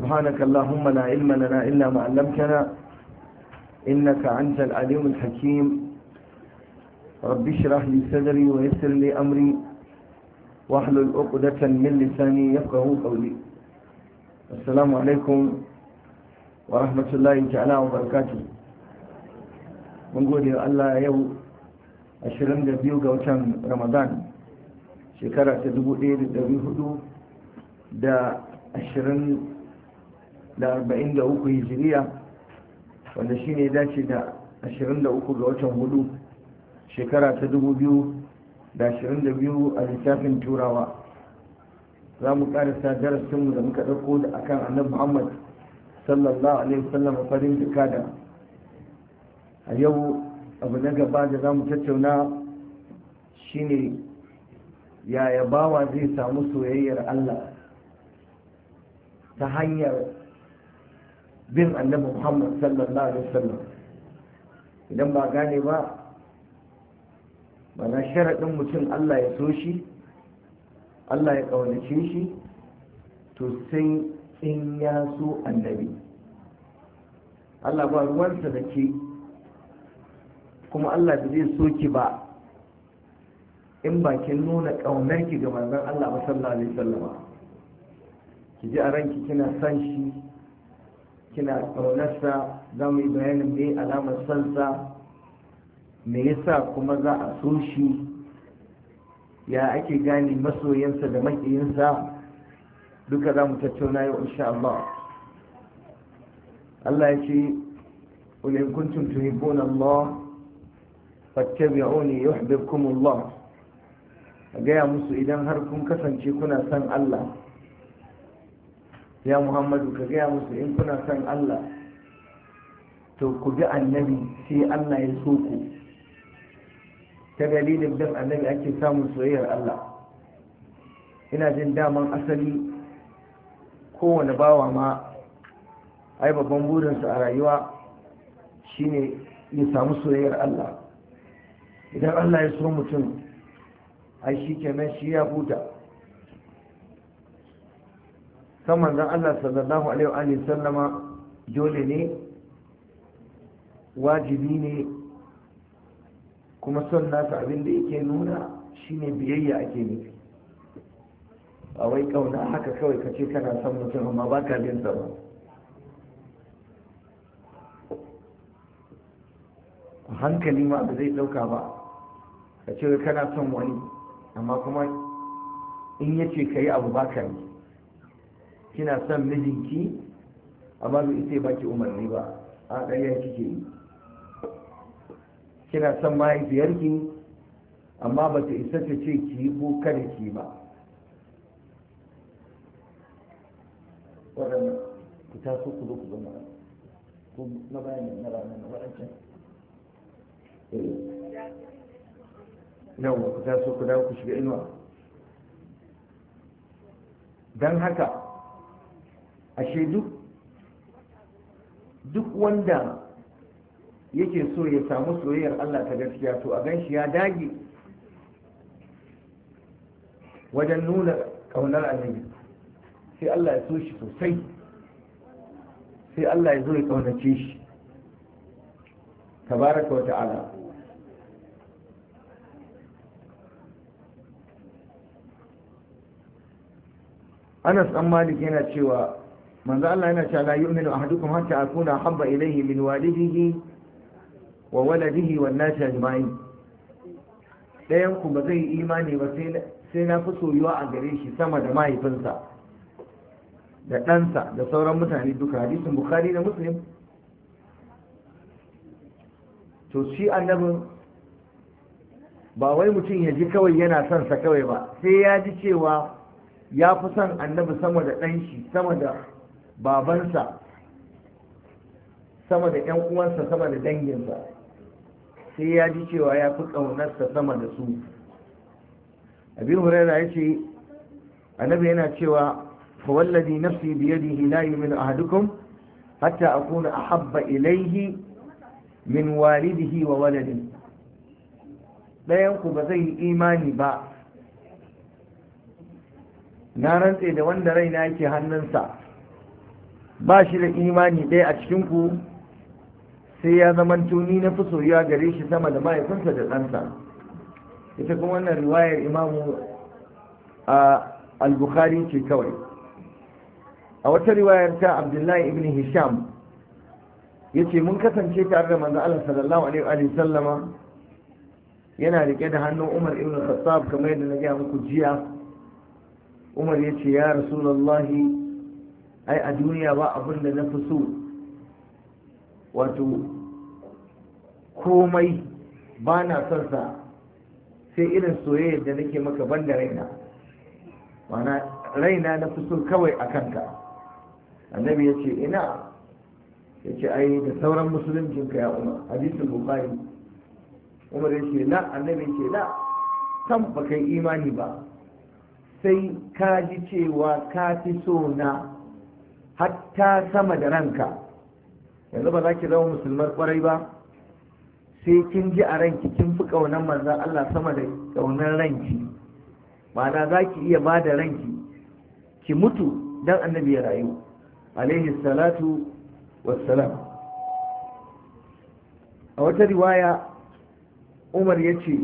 سبحانك اللهم لا علم لنا إلا ما علمتنا إنك أنت العليم الحكيم رب اشرح لي صدري ويسر لي أمري واحلل عقدة من لساني يفقهوا قولي. السلام عليكم ورحمة الله تعالى وبركاته. من قول الله يوم 22 ga watan Ramadan shekara ta 1443 hijiriya, wanda shi ne dace da 23 ga watan hudu shekara ta 2022 a littafin turawa. za mu karasa darasinmu da muka ɗauko da akan annabi Muhammad sallallahu alaihi wasallam farin jikada. a yau abu na gaba da za mu tattauna shine yaya bawa zai samu soyayyar Allah ta hanyar bin annabi Muhammad sallallahu alaihi wasallam. idan ba gane ba, mana sharaɗin mutum Allah ya so shi, Allah ya ƙaunace shi, to sai in ya so annabi. Allah ba ruwansa da ke, kuma Allah da zai so ki ba in ba kin nuna ƙaunar ki ga manzon Allah sallallahu alaihi wasallam. ki ji a ranki kina san shi, kina ƙaunarsa. za mu yi bayanin me alamar sansa, me yasa kuma za a so shi, ya ake gane masoyansa da maƙiyinsa, duka za mu tattauna yau insha Allah. Allah ya ce qul in kuntum tuhibbuna Allah fattabi'uni yuhibbukum Allah. gaya musu idan har kun kasance kuna son Allah, ya Muhammadu ka gaya musu in kuna son Allah to ku bi annabi sai Allah ya so ku. ta dalilin bin annabi ake samun soyayyar Allah. ina jin daman asali kowane bawa ma ai babban burinsa a rayuwa shine ya samu soyayyar Allah. idan Allah ya so mutum, ai shi kenan, shi ya huta. kan manzon Allah sallallahu alaihi wa sallama dole ne, wajibi ne, kuma son nasa abin da yake nuna shine biyayya ake nufi. ba wai kauna haka kawai ka ce kana son mutum amma ba ka bin sa ba. hankali ma ba zai dauka ba ka ce kana son wani amma kuma in yace ka yi abu ba ka yi. kina son mijinki amma bai isa baki umarni ba, a ɗaya kike yi. kina son mahaifiyarki amma ba ta isa ta ce ki yi ko kada ki ba. waɗannan ku taso ku zo ku zama ko na bayani na ranar na waɗancan yawon ku taso ku dawo ku shiga inuwa. don haka ashe duk wanda yake so ya samu soyayyar Allah ta gaskiya, to a gan shi ya dage wajen nuna ƙaunar annabi, sai Allah ya so shi sosai, sai Allah ya zo ya ƙaunace shi tabaraka wa ta'ala. Anas dan Malik yana cewa manzo Allah yana cewa la yu'minu ahadukum hatta akuna habba ilayhi min walidihi wa waladihi wan nas ajma'in. dayan ku ba zai yi imani ba sai na fi soyuwa a gare shi sama da mahaifinsa da ɗansa da sauran mutane duka. hadisin Bukhari da Muslim. to shi annabin ba wai mutum ya ji kawai yana son sa kawai ba, sai ya ji cewa ya fi son annabi sama da ɗanshi, sama da babansa, sama da ƴan uwansa, sama da danginsa. sai ya ji cewa ya fi ƙaunarsa sama da su. Abi Hurairah ya ce annabi yana cewa fa wallazi nafsi bi yadihi la yu'minu ahadukum hatta akuna ahabba ilayhi min walidihi wa waladihi. ɗayan ku ba zai yi imani ba, na rantse da wanda raina yake hannunsa, ba shi da imani ɗaya a cikinku sai ya zamanto ni na fi soyuwa gare shi sama da mahaifinsa da ɗansa. Ita kuma wannan riwayar imamu al-Bukhari ce kawai. A wata riwayar ta Abdullahi ibn Hisham yace mun kasance tare da manzo Allah sallallahu alaihi wa sallama yana rike da hannun Umar ibn Khattab kamar yadda na gaya muku jiya. Umar yace ya Rasulullahi, ai a duniya ba abin da na fi so, wato komai ba na son sa sai irin soyayya da nake maka banda raina, mana raina na fi so kawai a kanka. Annabi ya ce ina, ya ce ai da sauran musuluncinka ya Umar, hadisul Bukhari. Umar ya ce la, annabi ya ce la, kan ba kai imani ba sai ka ji cewa ka fi so na hatta sama da ranka. Yanzu ba za ki zama musulmar kwarai ba sai kin ji a ranki kin fi ƙaunar manzan Allah sama da ƙaunar ranki, ma'ana za ki iya ba da ranki ki mutu don annabi ya rayu alaihi salatu wassalam. A wata riwaya Umar ya ce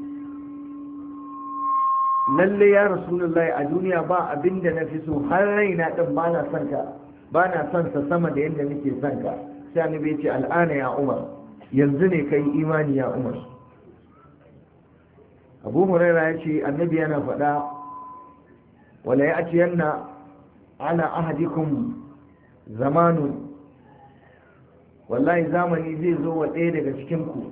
lalle ya Rasulullahi, a duniya ba abin da na fi so har raina ɗin ba na son ka, ba na son sa sama da yadda nake son ka. Sai annabi ya ce al'ana ya Umar, yanzu ne kai imani ya Umar. Abu Hurairah ya ce annabi yana faɗa wala ya'tiyanna ala ahadikum zamanun, wallahi zamani zai zo wa ɗaya daga cikin ku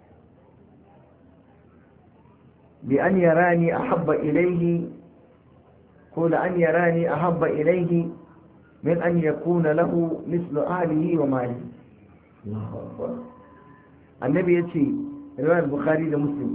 bi an yarani ahabba ilayhi ko la an yarani ahabba ilayhi min an yakuna lahu mislu ahlihi wa malihi. Allahu akbar. Annabi yace riwayar Bukhari da Muslim,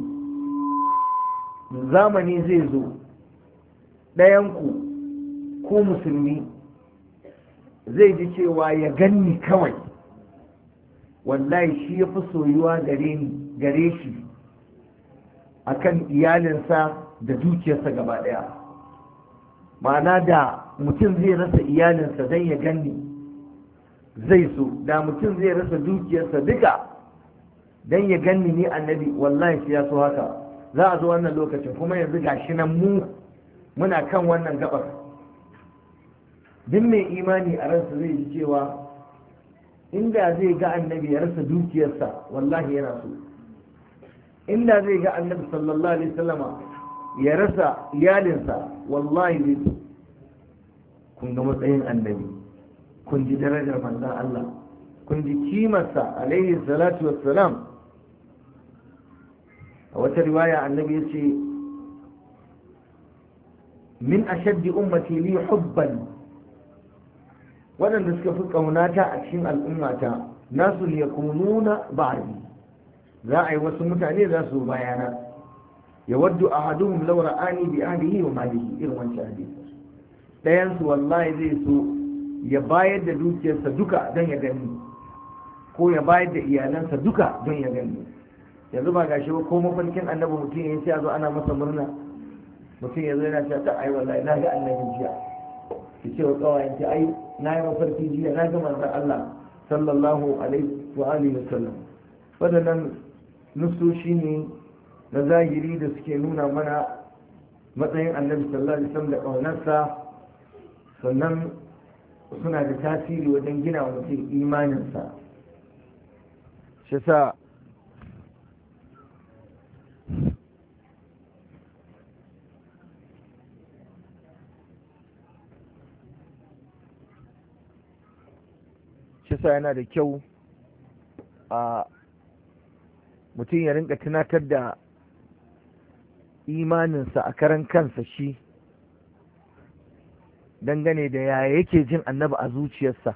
zamani zai zo ɗayan ku musulmi zai ji cewa ya ganni kawai wallahi shi ya fi soyuwa gare shi akan iyalinsa da dukiyarsa gaba ɗaya. Ma'ana da mutum zai rasa iyalinsa don ya ganni zai so, da mutum zai rasa dukiyarsa duka don ya ganni ni annabi, wallahi shi ya so haka. Za a zo wannan lokacin kuma yanzu gashi nan muna kan wannan gabar. Duk mai imani a ransa zai ji cewa inda zai ga annabi ya rasa dukiyarsa wallahi yana so, inda zai ga annabi sallallahu alaihi wasallama ya rasa iyalinsa wallahi zai so. Kun ga matsayin annabi, kun ji darajar manzon Allah, kun ji kimarsa alaihi salatu wassalam. A wata riwaya annabi ya ce min ashaddi ummati li hubban, waɗanda suka fi ƙaunata a cikin al'ummata nasu yakununa ba'di, za a yi wasu mutane za su bayana. Ya waddu ahaduhum law ra'ani bi ahlihi wa malihi, irin wancan hadisi. Ɗayan su wallahi zai so ya bayar da dukiyarsa duka don ya gani, ko ya bayar da iyalansa duka don ya gani. Yanzu ba gashi ba, ko mafarkin annabi mutum ya ce a zo ana masa murna, mutum ya zo yana cewa ta ai wallahi na ga annabi jiya, ki ce wa kawayen ta ai na yi mafarki jiya na ga manzon Allah sallallahu alaihi wa alihi wa sallam. Wadannan nusoshi ne na zahiri da suke nuna mana matsayin annabi sallallahu alaihi wasallam da ƙaunarsa, sannan suna da tasiri wajen gina wa mutum imaninsa. Shi sa yana da kyau a mutum ya rinka tunatar da imaninsa a karan kansa shi, dangane da yaya yake jin annabi a zuciyarsa,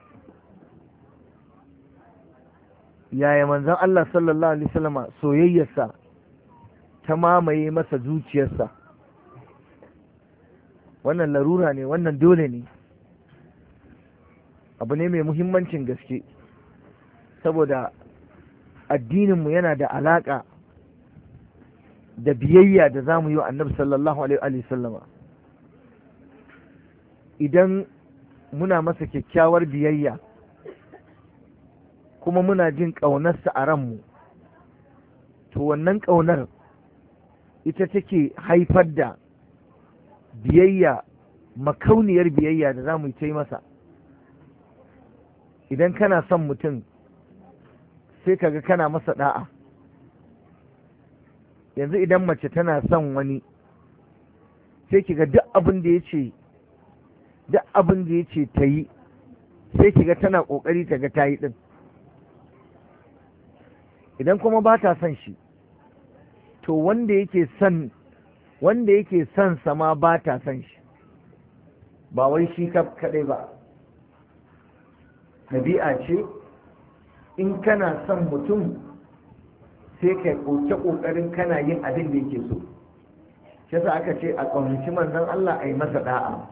yaya manzon Allah sallallahu alaihi wasallama soyayyarsa ta mamaye masa zuciyarsa. Wannan larura ne, wannan dole ne, abu ne mai muhimmancin gaske, saboda addininmu yana da alaƙa da biyayya da za mu yi wa annabi sallallahu alaihi wasallama. Idan muna masa kyakkyawar biyayya kuma muna jin ƙaunarsa a ranmu, to wannan ƙaunar ita take haifar da biyayya, makauniyar biyayya da za mu yi masa. Idan kana son mutum sai kaga kana masa da'a. Yanzu idan mace tana son wani sai kiga duk abin da ya ce ta yi, sai kiga tana ƙoƙari ta ga ta yi ɗin. Idan kuma ba ta son shi, to wanda yake son sama ba ta son shi, ba wai shi kaɗai ba. Ɗabi'a ce, in kana son mutum sai ka ƙoƙarin kana yin abin da yake so. Shi yasa aka ce a ƙaunaci manzon Allah a yi masa da'a.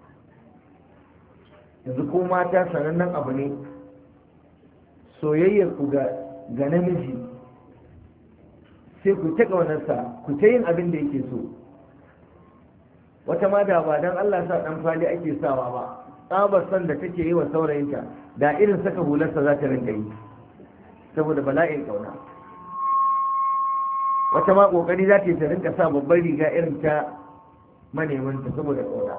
Yanzu ko mata sanannen abu ne, soyayyar ku ga namiji sai ku ta ƙaunarsa, ku ta yin abin da yake so. Wata ma da ba don Allah sa ɗan fali ake sawa ba, tsabar son da take yi wa saurayinta, da irin saka hularsa za ta rinka yi saboda bala'in ƙauna. Wata ma ƙoƙari za ta rinka sa babbar riga irin ta manemanta saboda ƙauna.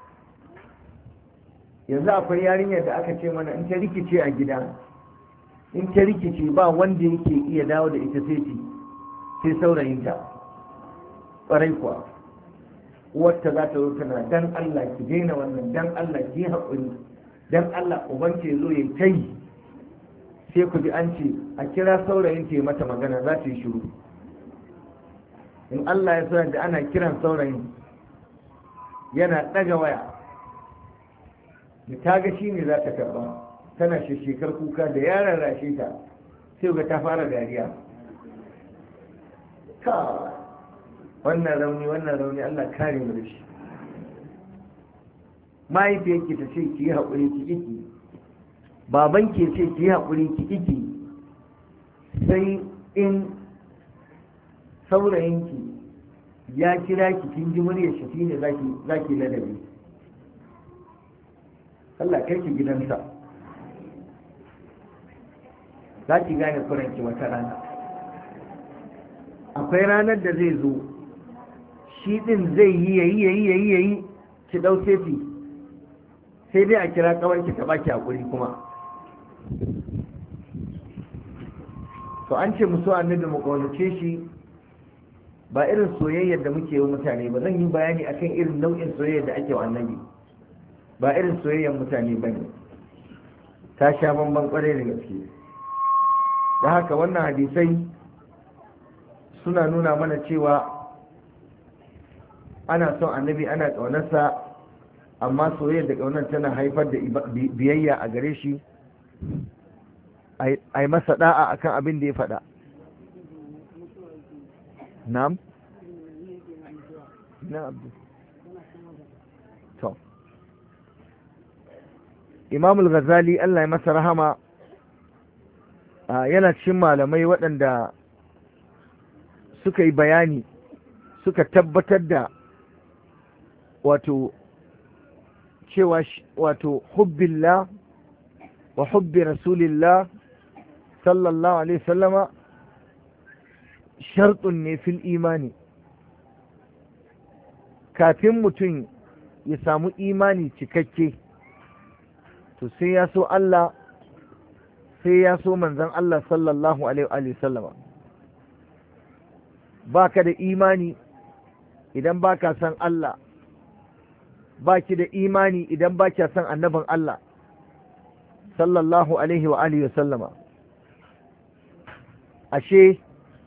Yanzu akwai yarinyar da aka ce mana in ta rikice a gida, in ta rikice ba wanda yake iya dawo da ita sai saurayinta. Ƙwarai kuwa, wata za ta zo tana dan Allah ki daina wannan, dan Allah ki haƙuri, dan Allah uban ce zo ya kai, sai ku ji an ce a kira saurayin ta mata magana, za ta yi shiru. In Allah ya sa da ana kiran saurayin yana ɗaga waya, da ta ga shi ne za ta karɓa, tana shekar kuka da yaran rashe ta, sai ga ta fara dariya. Ka wannan rauni Allah kare mu da shi. Mahaifiyarki ta ce ki yi haƙuri ki iki, baban ke ce ki yi haƙuri ki iki, sai in saurayinki ya kira ki kin ji muryar shi shine zaki ladabi. Allah kai ki gidansa, za ki gane kuranki wata rana. Akwai ranar da zai zo shi din zai yi ki ɗau sefi, sai dai a kira kawanki ta baki hakuri kuma. To an ce musu annabi mu kaunace shi, ba irin soyayyar da muke yi mutane ba. Zan yi bayani akan irin nau'in soyayyar da ake wa annabi, ba irin soyayyar mutane ba ne, ta sha bamban kwarai da gaske. Da haka wannan hadisai suna nuna mana cewa ana son annabi, ana ƙaunarsa, amma soyayyar da ƙaunar tana haifar da biyayya a gare shi, a yi masa da'a akan abin da ya faɗa. Na'am? To, Imam al-Ghazali Allah ya masa rahama yana cikin malamai waɗanda suka yi bayani, suka tabbatar da cewa hubbillah wa hubbi rasulillah sallallahu alaihi sallama shartun ne fil imani. Kafin mutum ya samu imani cikakke, to sai ya so Allah, sai ya so manzon Allah sallallahu alaihi sallama. Ba ka da imani idan ba ka san Allah, ba ki da imani idan ba ki san annabin Allah sallallahu alaihi wa alihi sallama. Ashe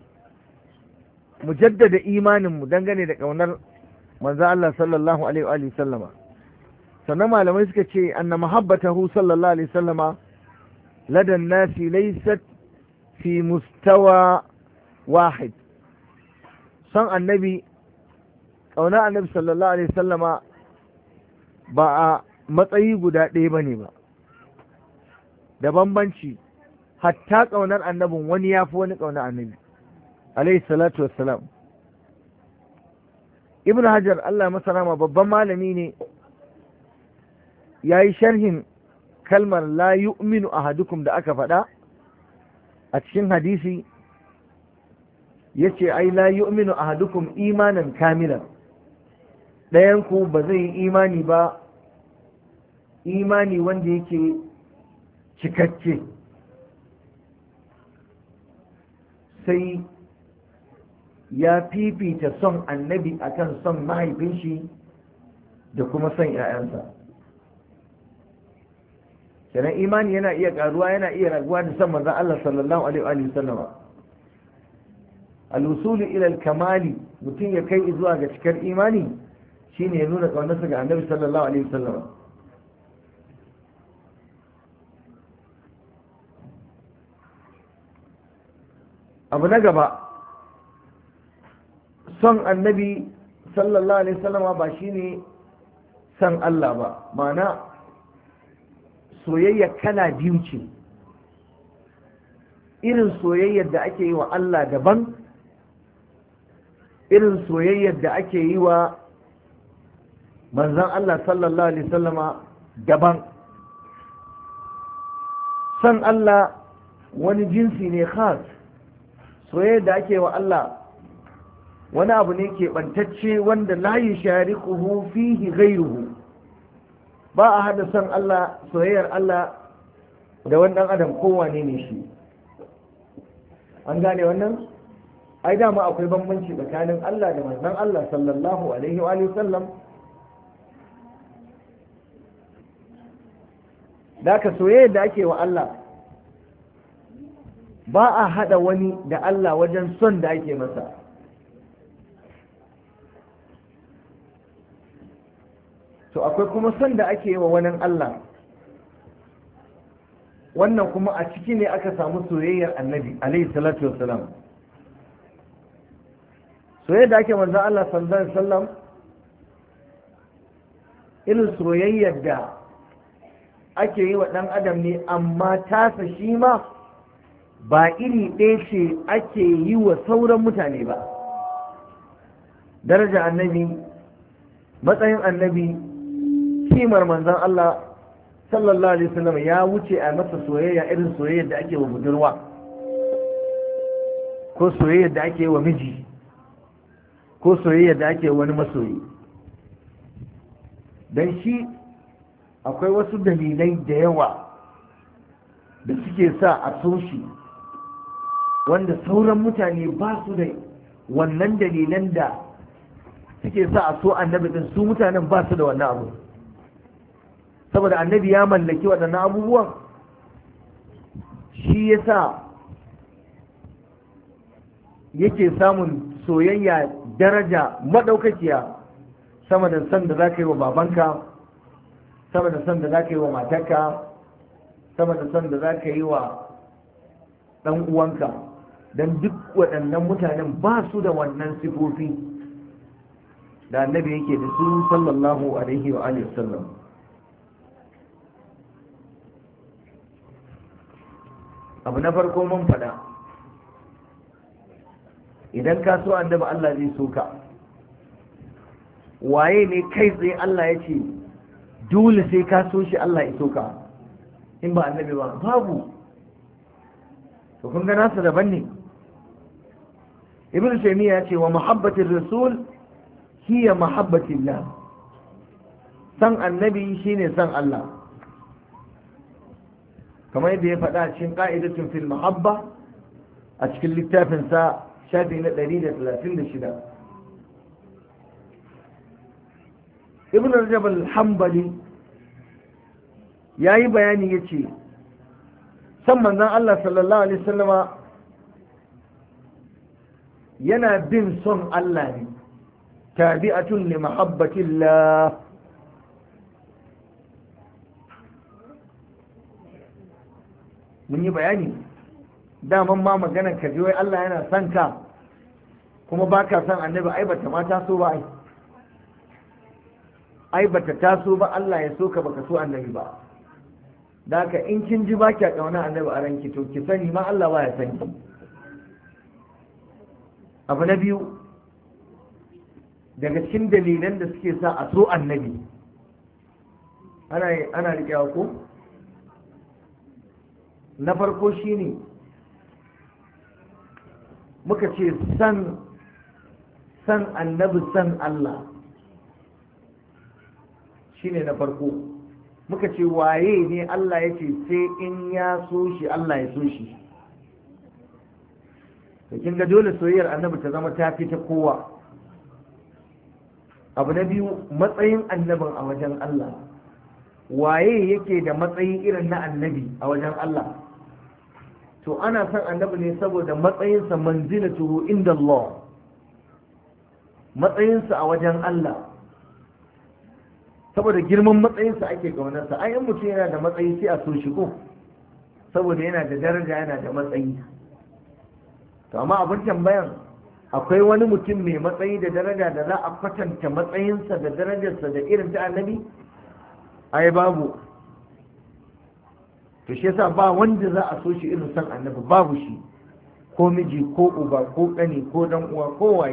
mu jaddada imaninmu dangane da ƙaunar manzo Allah sallallahu alaihi wa alihi sallama. Sannan malamai suka ce anna mahabbatahu sallallahu alaihi sallama ladan nasi laysat fi mustawa wahid. Son annabi, ƙaunar annabi sallallahu alaihi sallama ba a matsayi guda ɗaya ba ne ba, da bambanci. Hatta ƙaunar annabin wani ya fi wani ƙaunar annabi alaihi salatu wassalam. Ibn Hajar Allah masa rahama babban malami ne, ya yi sharhin kalmar la yu'minu ahadukum da aka faɗa a cikin hadisi, ya ce ai la yu'minu ahadukum imanan kamilan, ɗayanku ba zai yi imani ba imani wanda yake cikakke sai ya fifita son annabi akan son mahaifin shi da kuma son 'ya'yansa. kenan imani yana iya karuwa yana iya raguwa da son manzon Allah sallallahu alaihi wa sallama. al-usul ila al-kamali, mutum ya kai zuwa ga cikar imani shine ya nuna kaunarsa ga annabi sallallahu alaihi wa sallama. abu na gaba, son annabi sallallahu alaihi wasallama ba shine son Allah ba, ma'ana soyayya kala biyu ce. irin soyayyar da ake yi wa Allah daban, irin soyayyar da ake yi wa manzon Allah sallallahu alaihi wasallama daban. son Allah wani jinsi ne khas, soyayyar da ake wa Allah wani abu ne keɓantacce wanda la yushariquhu fihi ghayruhu. ba a hada son Allah, soyayyar Allah da wani ɗan adam kowane ne shi. an gane wannan? ai dama akwai bambanci tsakanin Allah da manzon Allah sallallahu alaihi wa sallam. da ka soyayyar da ake wa Allah ba a hada wani da Allah wajen son da ake masa. to akwai kuma son da ake yi wa wani Allah, wannan kuma a ciki ne aka samu soyayyar annabi alaihi salatu wassalam. soyayyar da ake manzon Allah sallallahu alaihi wasallam irin soyayyar da ake yi wa ɗan adam ne, amma tasa shi ma ba iri ɗaya ce ake yi wa sauran mutane ba. daraja annabi, matsayin annabi, kimar manzon Allah sallallahu alaihi wasallam ya wuce a masa soyayya irin soyayyar da ake wa budurwa ko soyayyar da ake wa miji ko soyayyar da ake wani masoyi. dan shi akwai wasu dalilai da yawa da suke sa a so shi, wanda sauran mutane ba su da wannan dalilan da suke sa a so annabi din, su mutanen ba su da wannan abu. saboda annabi ya mallaki waɗannan abubuwan, shi yasa yake samun soyayya daraja madaukakiya sama da san da za ka yi wa babanka, sama da san da za ka yi wa matarka, sama da san da za ka yi wa ɗan uwanka. don duk waɗannan mutanen ba su da wannan sifofi da annabi yake da su sallallahu alaihi wa alihi wasallam. abu na farko mun faɗa, idan ka so annabi Allah zai so ka. waye ne kai tsaye Allah ya ce dole sai ka so shi Allah ya so ka in ba annabi ba? babu. to kun ga nasa daban ne. ibn taymiya ya ce wa muhabbatir rasul hiya mahabbatillah, san annabi shine san Allah, kamar yadda ya faɗa cikin qa'idatun fil mahabba a cikin littafin sa shafi na 136. ibn rajab al-hanbali yayi bayani yace san manzon Allah sallallahu alaihi wasallama yana bin son Allah ne, tabi'atun li mahabbatillah. mun yi bayani daman ma maganar ka ji wai Allah yana son ka kuma baka son annabi, ai bata ma taso ba. ai bata taso ba Allah ya so ka baka so annabi ba. da haka in kin ji baki a kauna annabi a ranki, to ki sani ma Allah ba ya san ki. abu na biyu daga cikin dalilan da suke sa a so annabi ana riƙewa ko? Na farko shine muka ce san annabi san Allah shine na farko. muka ce waye ne Allah ya ce sai in ya so shi Allah ya so shi. da kin ga dole soyayyar annabi ta zama ta fi ta kowa. abu na biyu matsayin annabin a wajen Allah, waye yake da matsayi irin na annabi a wajen Allah? to ana son annabi ne saboda matsayinsa manzilatuhu inda Allah, matsayinsa a wajen Allah, saboda girman matsayinsa ake ƙaunarsa. ai in mutum yana da matsayi sai a so shi ko, saboda yana da daraja yana da matsayi. to amma abin tambayan, akwai wani mutum mai matsayi da daraja da za a kwatanta matsayinsa da darajarsa da irin ta annabi? ai babu. to shi yasa ba wanda za a so shi irin san annabi, babu shi, ko miji ko uba ko ƙani ko dan uwa ko waye.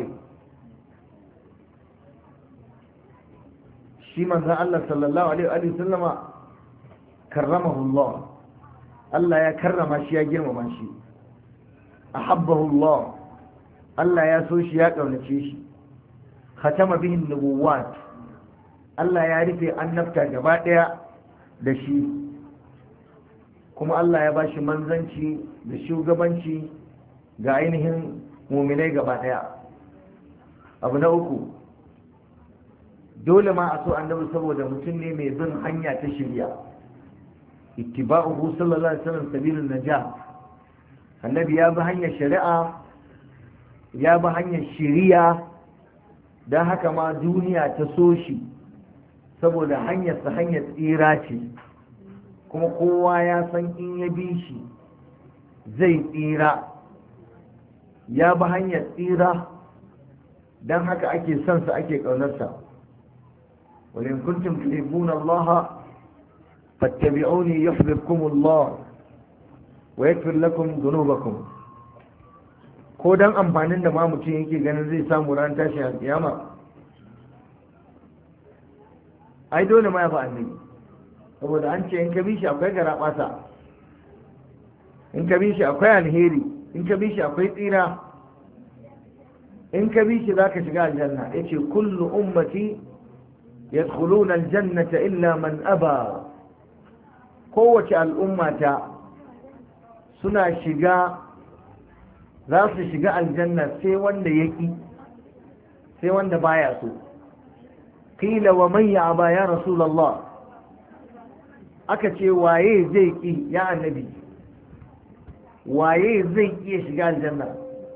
shi manzon Allah sallallahu alaihi wa sallama karramahu Allah, Allah ya karrama shi ya girmama shi. ahabbahu Allah, Allah ya so shi ya kaunace shi. khatama bihi nubuwat, Allah ya rufe annabta gaba daya da shi, kuma Allah ya bashi manzanci da shugabanci ga ainihin mu'minai gaba daya. abu na uku, dole ma a so annabi saboda mutum ne mai bin hanya ta shari'a. ittiba'uhu sallallahu alaihi wasallam sabilun najah, annabi ya bi hanyar shari'a, ya bi hanyar shari'a, don haka ma duniya ta so shi saboda hanyarsa hanyar tsira ce, kuma kowa ya san in ya bi shi zai tsira. ya bi hanyar tsira, don haka ake son sa ake ƙaunarsa. وإن كنتم تحبون الله فاتبعوني يحببكم الله ويغفر لكم ذنوبكم. ko dan amfanin da ma mutum yake ganin zai samu ran tashi a kiyama, ai dole ma ya fa annabi, saboda an ce in ka bi shi akwai garabata, in ka bi shi akwai alheri, in ka bi shi akwai tsira, in ka bi shi zaka shiga aljanna. yace kullu ummati yadkhuluna aljannata illa man aba, kowace al'ummata suna shiga, za su shiga aljanna sai wanda yaki, sai wanda baya so. qila wa man ya'ba ya rasulullah, aka ce waye zai ki ya annabi, waye zai iya shiga aljanna?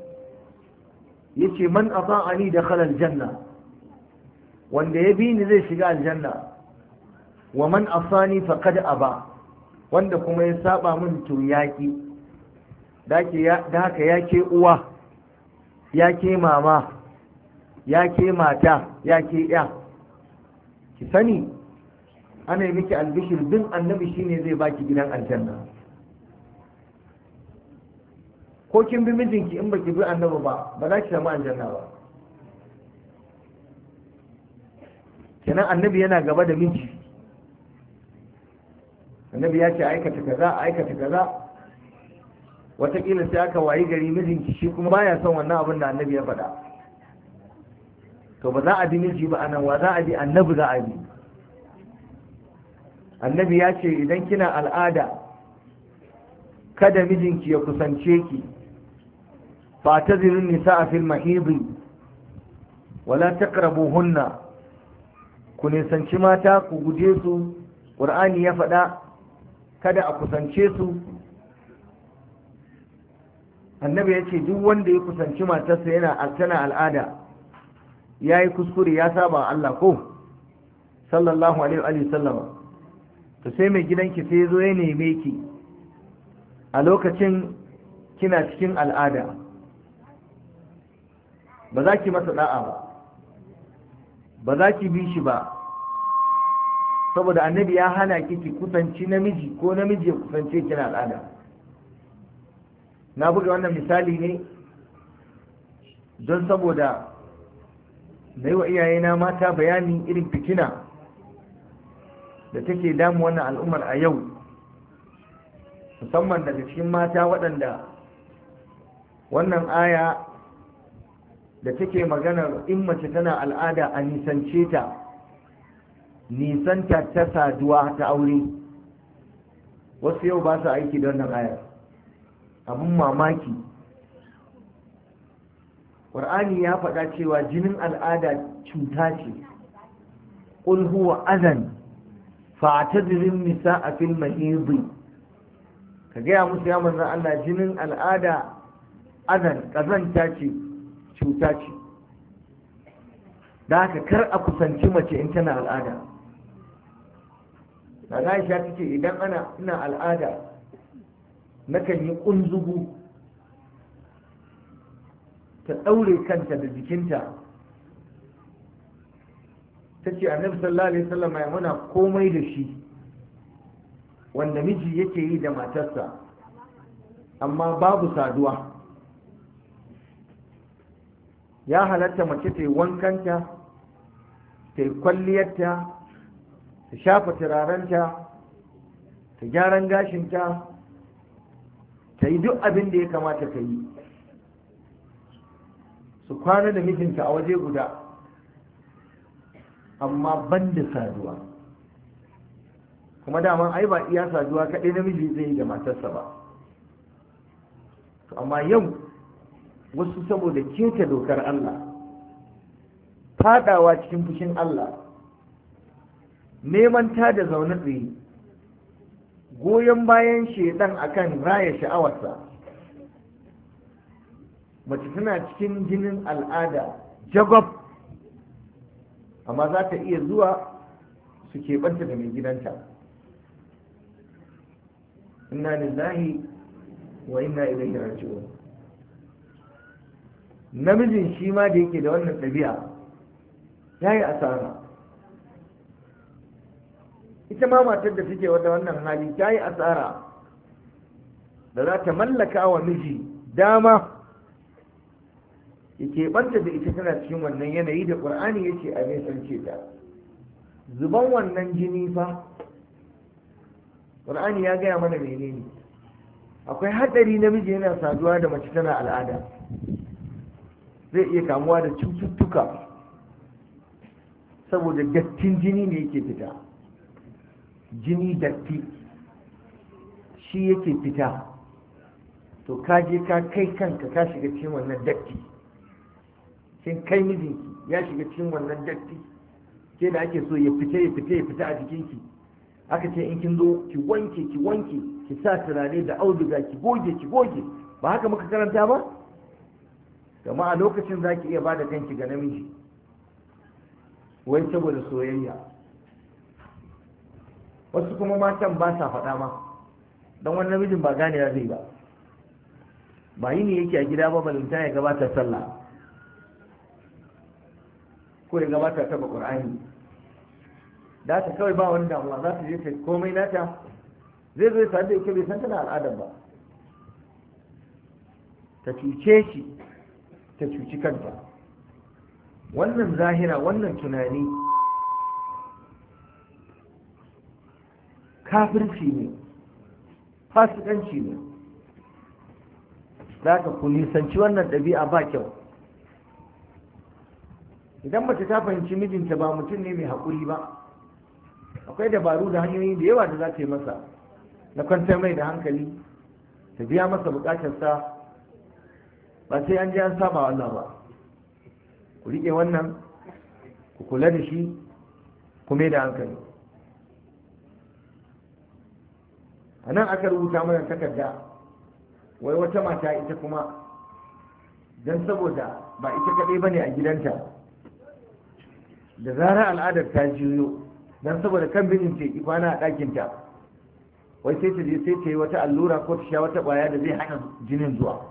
yace man ata'ani dakhala aljanna, wanda ya bi ni zai shiga aljanna. wa man asani faqad aba, wanda kuma ya saba min to yaki. da haka yake uwa, yake mama, yake mata, yake ya, ki sani ana yi miki albishir, bin annabi shine zai baki gidan aljanna. ko kin bi mijinki in baki bi annabi ba za ki samu aljanna ba. kenan annabi yana gaba da miji. annabi ya ce aikata kaza aikata kaza, wataƙila sai aka wayi gari mijinki shi kuma baya son wannan abin da annabi ya faɗa, to ba za a bi miji ba anan, wa za a bi? annabi za a bi. annabi ya ce idan kina al'ada kada mijinki ya kusance ki, fa tazirun nisa'a fil mahidi wala taqrabuhunna, ku nisanci mata ku guje su. ƙur'ani ya faɗa kada a kusance su. annabi ya ce duk wanda ya kusanci matarsa tana al'ada ya yi kuskure, ya saba Allah ko sallallahu alaihi wa sallam. to sai mai gidanki sai zo ya neme ki a lokacin kina cikin al'ada, ba za ki masa da'a ba za ki bi shi ba, saboda annabi ya hana ki kusanci namiji ko namiji ya kusance kina al'ada. na buga wannan misali ne don saboda na yi wa iyayena mata bayani irin fitina da take damu wannan al'ummar a yau, musamman daga cikin mata waɗanda wannan aya da take maganar in mace tana al'ada a nisance ta, nisanta ta saduwa ta aure, wasu yau ba su aiki da wannan ayar. Abin mamaki, ƙur'ani ya faɗa cewa jinin al'ada cuta ce. qul huwa adhan fa'tazilun nisaa fil mahid, ka gaya musu ya manzon Allah, jinin al'ada adan kazanta ce, cuta ce, da haka kar a kusanci mace in tana al'ada. na Aisha take idan ina al'ada nakan yi kunzugu ta daure kanta da jikinta, ta ce annabi sallallahu alaihi wasallam ya muna komai da shi wanda miji yake yi da matarsa, amma babu saduwa. Ya halatta mace ta yi wankanta, ta yi kwalliyarta, ta shafa turarenta, ta gyaran gashinta, ta yi duk abin da ya kamata ta yi, su kwana da mijinta a waje guda, amma ban da saduwa. Kuma daman ai ba iya saduwa kaɗai namiji zai yi da matarsa ba. Amma yau wasu saboda keta dokar Allah, fadawa cikin fushin Allah, neman ta da zaune tsaye, goyon bayan shedan akan raya sha'awarsa, mace tana cikin jinin al'ada jagwab, amma za ta iya zuwa su keɓanta da mai gidanta. Inna lillahi wa inna ilaihi raji'un. Namijin shi ma da yake da wannan ɗabi'a ya yi asara, ita ma matar da take wata wannan hali ta yi asara, da za ta mallaka wa miji dama ya keɓanta da ita tana cikin wannan yanayi da ƙur'ani ya ce a nesance ta. Zuban wannan jini fa ƙur'ani ya gaya mana menene. Akwai haɗari namiji yana saduwa da mace tana al'ada, zai iya kamuwa da cututtuka saboda dattin jini ne yake fita. Jini datti shi yake fita, to ka je ka kai kanka ka shiga cikin wannan datti, kin kai mijinki ya shiga cikin wannan datti, ke da ake so ya fita a jikinki, aka ce in kin zo ki wanke ki sa turare da auduga ki goge, ba haka muka karanta ba? Gama a lokacin za ki iya ba da kanki ga namiji, wai saboda soyayya. Wasu kuma matan ba sa faɗa ma, don wani namijin ba gane ya zai ba yi ne yake a gida ba, balinta ya gabata sallah ko ya gabata taɓa ƙur'ani, da ta kawai ba wani damuwa, za ta je ta komai nata, zai zo sadu da ita bai san tana al'adar ba, ta cuce shi, ta cuci kanta. Wannan zahira, wannan tunani kafirci ne, fasikanci ne. Za ka ku nisanci wannan ɗabi'a ba kyau. Idan mace ta fahimci mijinta ba mutum ne mai haƙuri ba, akwai dabaru da hanyoyi da yawa da za ta yi masa na kwantar mai da hankali, ta biya masa buƙatarsa, ba sai an ji an saba Allah ba. Ku riƙe wannan, ku kula da shi, ku mai da hankali. A nan aka rubuta mana takarda, wai wata mata ita kuma, don saboda ba ita kaɗai ba ne a gidanta, da zarar al'adar ta juyo, don saboda kan binin ce kwana a ɗakinta, wai sai ta je sai ta yi wata allura ko ta sha wata ƙwaya da zai hana jinin zuwa.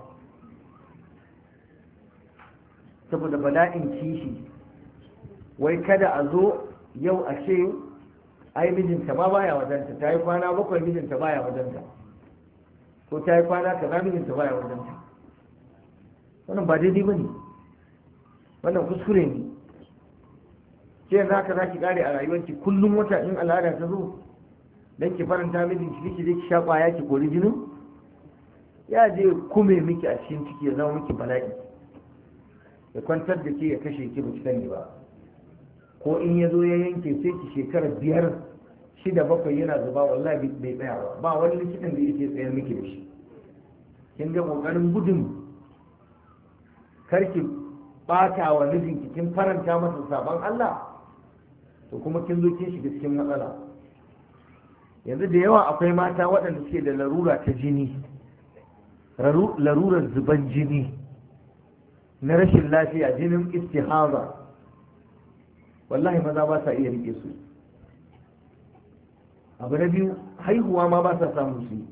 Saboda bala'in kishi, wai kada a zo yau a ce ai mijinta ma baya wajenta, ta yi kwana 7 mijinta baya wajenta, ko ta yi kwana kaza mijinta baya wajenta. Wannan ba daidai ba ne, wannan kuskure ne. ke yanzu haka za ki kare a rayuwarki kullum wata in al'ada ta zo dan ki faranta mijinki ki je ki sha kwaya ki kori jinin ya je kume miki a cikin ciki ya zama miki bala'i ya kwantar da ke ya kashe ki ba ki sani ba, ko in ya zo ya yanke sai ki shekara 5, 6, 7 yana zuba wallahi bai tsaya ba wani likitan da yake tsayar miki da shi. Kin ga kokarin gudun karki bata wa mijinki kin faranta masa sabon Allah, to kuma kin zo kin shiga cikin matsala. Yanzu da yawa akwai mata waɗanda suke da larura ta jini, larurar zuban jini na rashin lafiya, jinin istihaza, wallahi maza ba sa iya rike su. Abu na biyu, haihuwa ma ba sa samu su yi,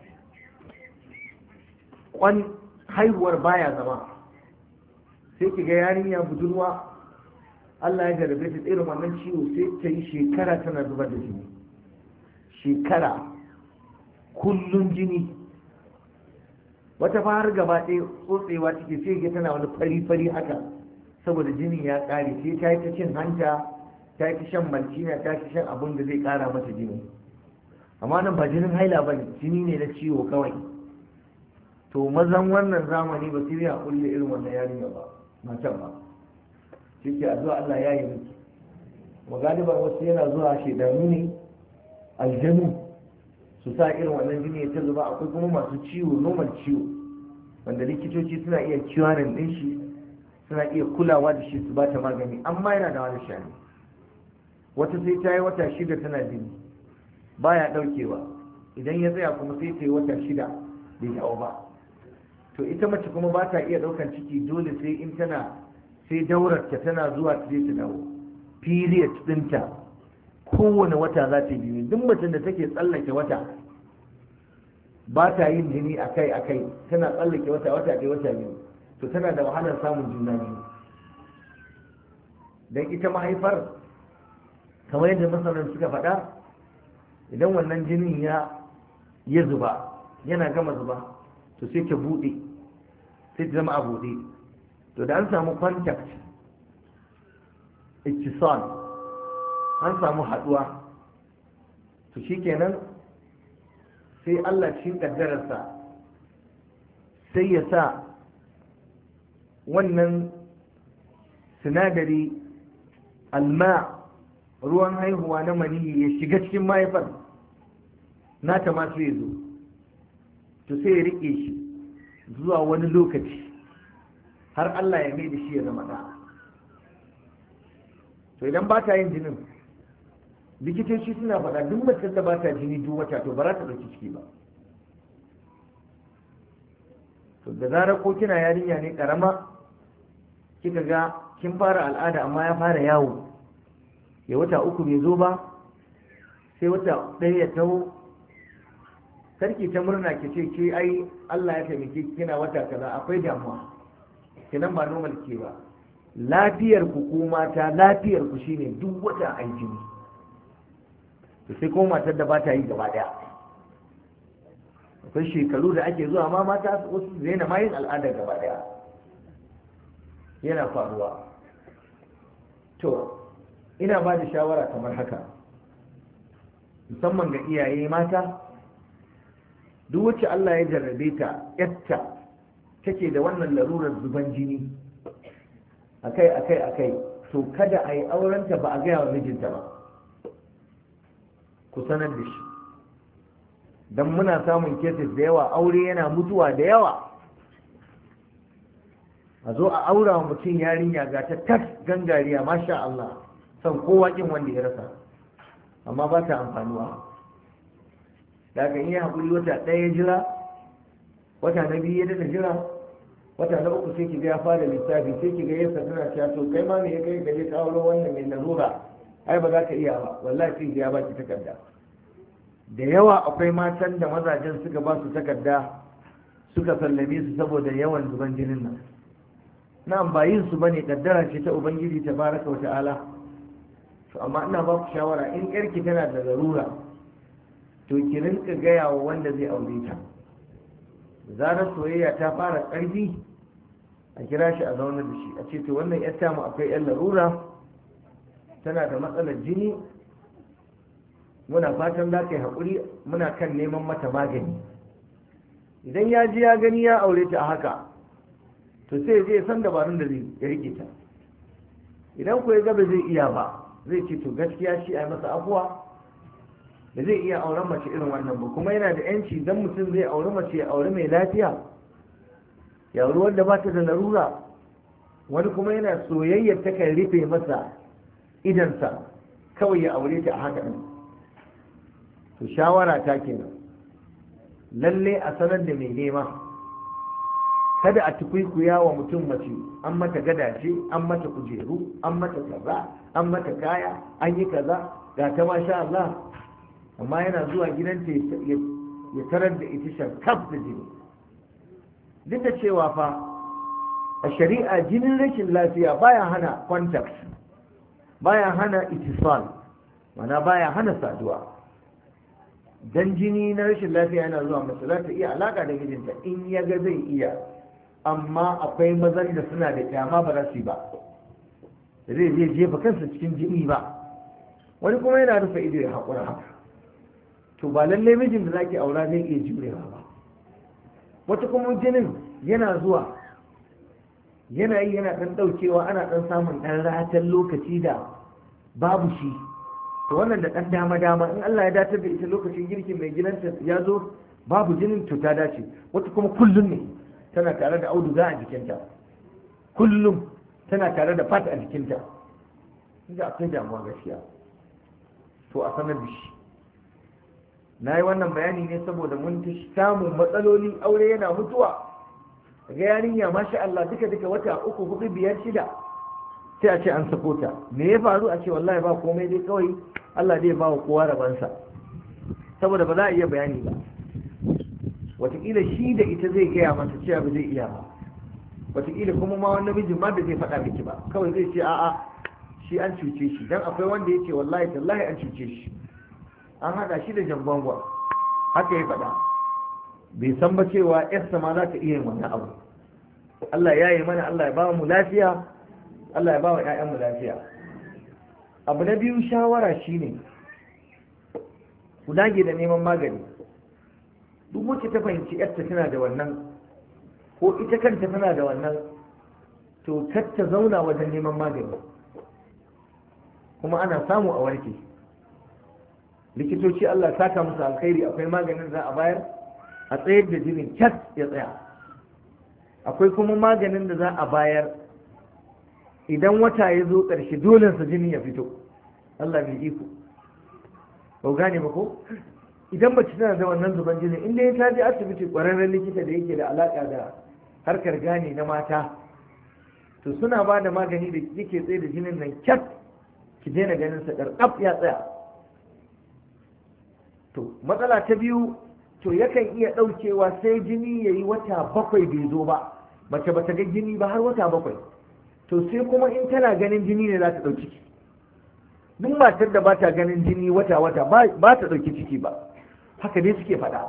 kwan haihuwar baya zama, sai ki ga yarinya budurwa Allah ya jarabe ta irin wannan ciwo sai ta yi shekara tana zubar da jini, shekara kullum jini, wata har gaba ɗaya tsotsewa take sai ga tana wani fari-fari haka saboda jinin ya ƙare, sai ta yi ta cin hanta, ta yi ta shan malcina, ta yi shan abin da zai ƙara mata jini. Amma nan ba jinin haila ba ne, jini ne na ciwo kawai. To mazan wannan zamani ba su yi haƙuri da irin wannan yarinya ba, matan ba, shi ke addu'a Allah ya yi miki. Magaliban wasu yana zuwa shaidanu ne, aljanu su sa irin wannan jini ya ta zuba. Akwai kuma masu ciwo, normal ciwo, wanda likitoci suna iya kiwarin ɗin shi, suna iya kulawa da shi su ba ta magani, amma yana da wani shani. Wata sai ta yi wata 6 tana jini baya ɗaukewa, idan ya tsaya kuma sai ta yi wata 6 bai dawo ba. To ita mace kuma ba ta iya ɗaukan ciki, dole sai in tana, sai daurarta tana zuwa ta je ta dawo, period ɗinta kowane wata za ta yi jini. Duk macen da take tsallake wata ba ta yin jini akai akai, tana tsallake wata ɗaya wata biyu, to tana da wahalar samun juna biyu. don ita mahaifar kamar yadda masanan suka faɗa, idan wannan jinin ya zuba, yana gama zuba, to sai ta buɗe, sai ta zama a buɗe. To da an samu contact, ittisal, an samu haɗuwa, to shikenan sai Allah cikin kaddararsa sai ya sa wannan sinadari alma, ruwan haihuwa na maniyi, ya shiga cikin mahaifar nata ma sai ya zo, to sai ya rike shi zuwa wani lokaci har Allah ya mai da shi ya zama ɗa. To idan ba ta yin jinin, likitoci suna faɗa duk macen da ba ta jini duk wata to ba za ta ɗauki ciki ba. To da zarar ko kina yarinya ne ƙarama, kika ga kin fara al'ada amma ya fara yawo, ya wata 3 bai zo ba, sai wata 1 ya taho, karki ta murna ki ce ke ai Allah ya taimake kina wata kaza, akwai damuwa, kinan ba normal ke ba. Lafiyar ku ko mata, lafiyar ku shine duk wata ai jini. To sai ko matar da ba ta yi gaba daya, akwai shekaru da ake zuwa ma mata wasu zaina ma yin al'ada gaba daya, yana faruwa. To ina ba da shawara kamar haka, musamman ga iyaye mata, duk wacce Allah ya jarrabe ta yatta take da wannan larurar zuban jini akai, to kada a yi aurenta ba a gaya wa mijinta ba, ku sanar da shi, don muna samun cases da yawa, aure yana mutuwa da yawa. A zo a aura wa mutum yarinya ga ta tas gangariya, masha Allah, son kowa kin wanda ya rasa, amma ba ta amfanuwa. Daga iya haƙuri wata 1 ya jira, wata na 2 ya dada jira, wata na 3 sai kiga ya fara lissafi, sai kiga yasa tana cewa to kai ma me ya kai gaje ka aure wannan mai larura, ai ba za ka iya ba, wallahi sai ya baki takarda. Da yawa akwai matan da mazajen suka ba su takarda suka sallame su saboda yawan zuban jinin nan. Na'am, ba yin su bane, kaddara ce ta ubangiji tabaraka wa ta'ala. To amma ina ba ku shawara, in yarki tana da larura, to ki rinka gaya wa wanda zai aure ta. Zarar soyayya ta fara ƙarfi, a kira shi a zaune da shi, a ce to wannan yar tamu akwai yan larura, tana da matsalar jini, muna fatan za ka yi haƙuri, muna kan neman mata magani. Idan ya ji ya gani ya aure ta a haka, to sai zai san dabarun da zai ya rike ta. Idan ku ya gaba zai iya ba, zai ce to gaskiya shi a yi masa afuwa, da zai iya auren mace irin wannan ba. Kuma yana da yanci dan mutum zai auri mace ya auri mai lafiya, ya auri wanda ba ta da larura. Wani kuma yana soyayyar ta kan rufe masa idansa kawai ya aure ta a haka ɗin. To shawara ta kenan, lalle a sanar da mai nema, kada a tukuikuya wa mutum mace, an mata gadaje, an mata kujeru, an mata kaza, an mata kaya, an yi kaza, ga ta masha Allah, amma yana zuwa gidanta ya tarar da ita shankaf da jini. Duk da cewa fa a shari'a jinin rashin lafiya baya hana contact, baya hana itisal, mana baya hana saduwa. Dan jini na rashin lafiya yana zuwa mace za ta iya alaka da mijinta in ya ga zai iya, amma akwai mazan da suna da kyama ba za su yi ba, zai jefa kansa cikin jini ba. Wani kuma yana rufe ido ya haƙura haka, to ba lallai mijin da zaki aura zai iya jurewa ba. Wata kuma jinin yana zuwa yana yi yana ɗan ɗaukewa, ana ɗan samun ɗan ratan lokaci da babu shi, to wannan da ɗan dama in Allah ya datar da ita lokacin girkin mai gidanta ya zo babu jinin, to ta dace. Wata kuma kullum ne tana tare da auduga a jikinta, kullum tana tare da fata a jikinta, inda akwai damuwa gaskiya, to a sanar da shi. Na yi wannan bayani ne saboda mun ta samun matsaloli, aure yana mutuwa, ga yarinya masha Allah duka wata 3, 4, 5, 6 sai a ce an sako ta. Me ya faru? A ce wallahi ba komai, dai kawai Allah zai ba wa kowa rabansa, saboda ba za a iya bayani ba. Wataƙila shi da ita zai gaya masa cewa ba zai iya ba, wataƙila kuma ma wani namijin ma da zai faɗa miki ba, kawai zai ce a'a shi an cuce shi. Dan akwai wanda ya ce wallahi tallahi an cuce shi, an haɗa shi da jambangwa, haka ya faɗa, bai san ba cewa yarsa ma za ta iya yin wannan abu. Allah ya yi mana, Allah ya ba mu lafiya, Allah ya ba wa 'ya'yanmu lafiya. Abu na biyu, shawara shine ku dage da neman magani. Duk wacce ta fahimci yarta tana da wannan, ko ita kanta tana da wannan, to kar ta zauna wajen neman magani, kuma ana samu a warke. Likitoci Allah saka musu alkhairi, akwai maganin za a bayar a tsayar da jinin kyat ya tsaya. Akwai kuma maganin da za a bayar idan wata ya zo ƙarshe dole sa jini ya fito. Allah mai iko, ba gane ba ko? Idan mace tana da wannan zuban jini, inda ya taje asibiti ƙwararren likita da yake da alaƙa da harkar gane na mata, to suna ba da magani da yake tsaye da jinin nan kyat, ki daina ganin sa ƙarƙaf ya tsaya. To matsala ta biyu, to yakan iya ɗaukewa sai jini ya yi wata 7 bai zo ba, mace ba ta ga jini ba har wata 7, to sai kuma in tana ganin jini ne za ta ɗauki ciki. Duk matar da ba ta ganin jini wata-wata ba ta ɗauki ciki ba, haka dai suke faɗa.